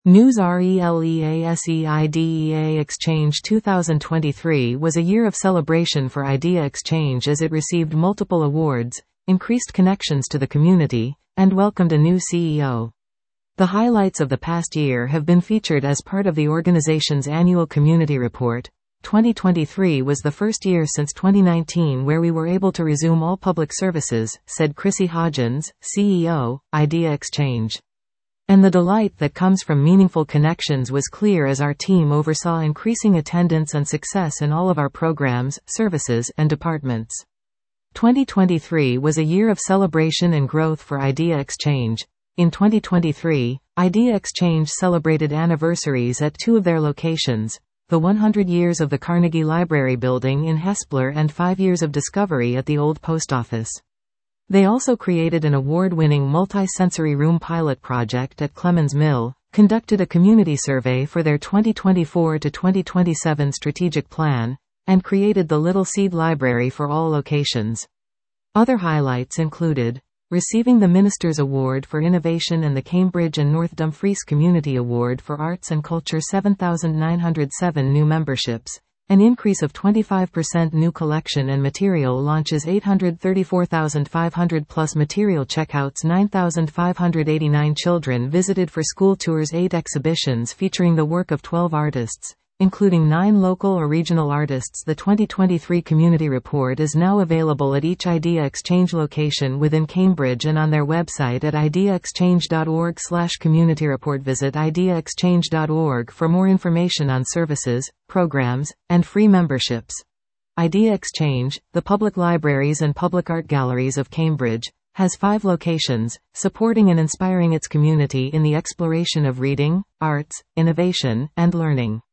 News RELEASEIDEA Exchange 2023 was a year of celebration for Idea Exchange as it received multiple awards, increased connections to the community, and welcomed a new CEO. The highlights of the past year have been featured as part of the organization's annual community report. 2023 was the first year since 2019 where we were able to resume all public services, said Chrissy Hodgins, CEO, Idea Exchange. And the delight that comes from meaningful connections was clear as our team oversaw increasing attendance and success in all of our programs, services, and departments. 2023 was a year of celebration and growth for Idea Exchange. In 2023, Idea Exchange celebrated anniversaries at two of their locations, the 100 years of the Carnegie Library building in Hespeler and 5 years of Discovery at the Old Post Office. They also created an award-winning multi-sensory room pilot project at Clemens Mill, conducted a community survey for their 2024 to 2027 strategic plan, and created the Little Seed Library for all locations. Other highlights included receiving the Minister's Award for Innovation and the Cambridge and North Dumfries Community Award for Arts and Culture. 7,907 new memberships, an increase of 25%. New collection and material launches. 834,500 plus material checkouts. 9,589 children visited for school tours. 8 exhibitions featuring the work of 12 artists, including 9 local or regional artists. The 2023 Community Report is now available at each Idea Exchange location within Cambridge and on their website at ideaexchange.org/communityreport. Visit ideaexchange.org for more information on services, programs, and free memberships. Idea Exchange, the public libraries and public art galleries of Cambridge, has 5 locations, supporting and inspiring its community in the exploration of reading, arts, innovation, and learning.